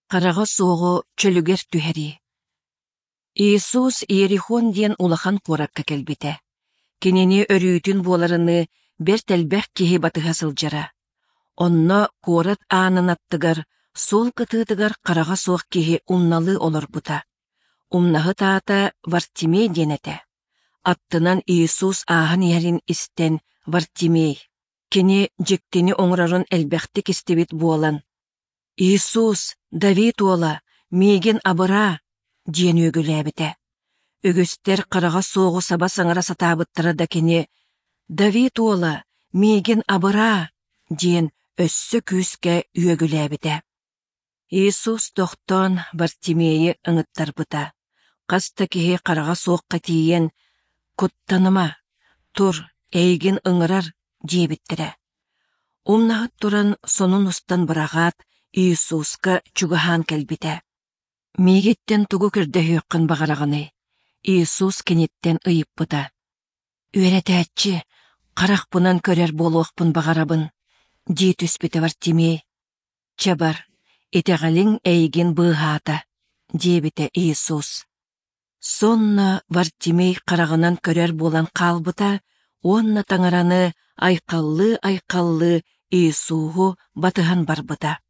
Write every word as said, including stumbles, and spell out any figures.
Қараға соғы чөлігер түхәри. Иисус Иерихон диен улахан қоракка келбите. Кенені өрүйтін боларыны бер тәлбәк кеһи батыға сылжара. Онно корат аанын аттыгар, сол кытыытыгар қараға соқ кеһи умналы олар бута. Умнағы таата Вартимей денете. Аттынан Иисус ааһын иһэрин истен Вартимей. Кені жектени оңрарын элбәхти кистебит буолан. Иисус, Давид ола, мейген абыра, диен өгіләбіте. Өгістер қараға соғы саба саңыра сатабыттыра да кені, Давид ола, мейген абыра, диен өссі күске өгіләбіте. Иисус тоқтон Вартимейі ыңыттар бұта. Қаста кеге қараға соққа тиен, «Құттаныма, тұр, әйген ыңырар», дебіттірі. Умнағыт тұран сонун устан бұрағат Иисуска чугахан кәлбіте. Мейгеттен тугу кірді хүйіққын бағарағаны. Иисус кенеттен ұйып бұта. «Үйретәтчі, қарақ бұнан көрер болуақпын бағарабын», дей түспеті Вартимей. «Чабар, етеғалың әйген бұғата», дебіті Иисус. Сонна Вартимей қарағынан көрер болан қалбыта, онна таңараны айқаллы-айқаллы Иисуғу батыған барбыта.